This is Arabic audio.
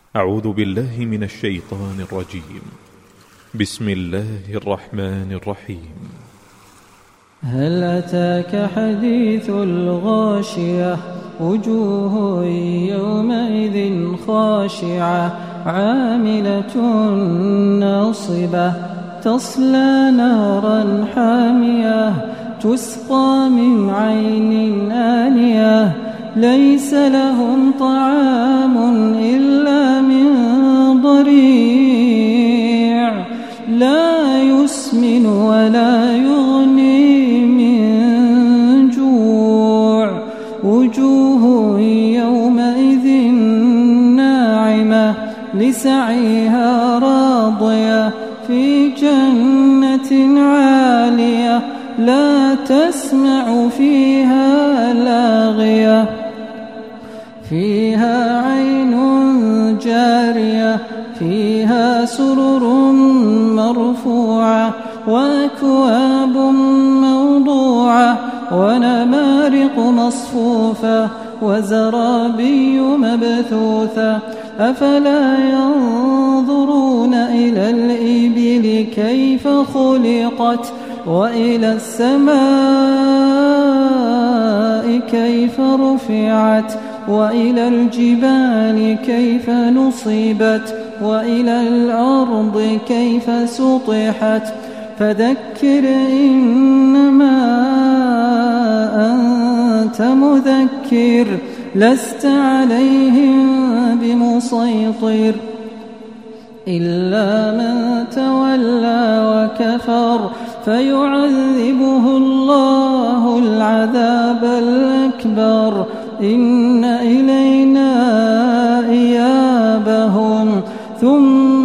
أعوذ بالله من الشيطان الرجيم. بسم الله الرحمن الرحيم. هل أتاك حديث الغاشية وجوه يومئذ خاشعة عاملة ناصبة تصلى نارا حامية تسقى من عين آنية ليس لهم طعام إلا من ضريع لا يسمن ولا يغني من جوع وجوه يومئذ ناعمة لسعيها راضية في جنة عالية لا تسمع فيها لاغية فيها عين جارية فيها سرر مرفوعة وأكواب موضوعة ونمارق مصفوفة وزرابي مبثوثة أفلا ينظرون إلى الإبل كيف خلقت وإلى السماء كيف رفعت وإلى الجبال كيف نصبت وإلى الأرض كيف سطحت فذكر إنما أنت مذكر لست عليهم بمسيطر إلا من تولى وكفر فيعذبه الله العذاب الأكبر إن إلينا إيابهم ثم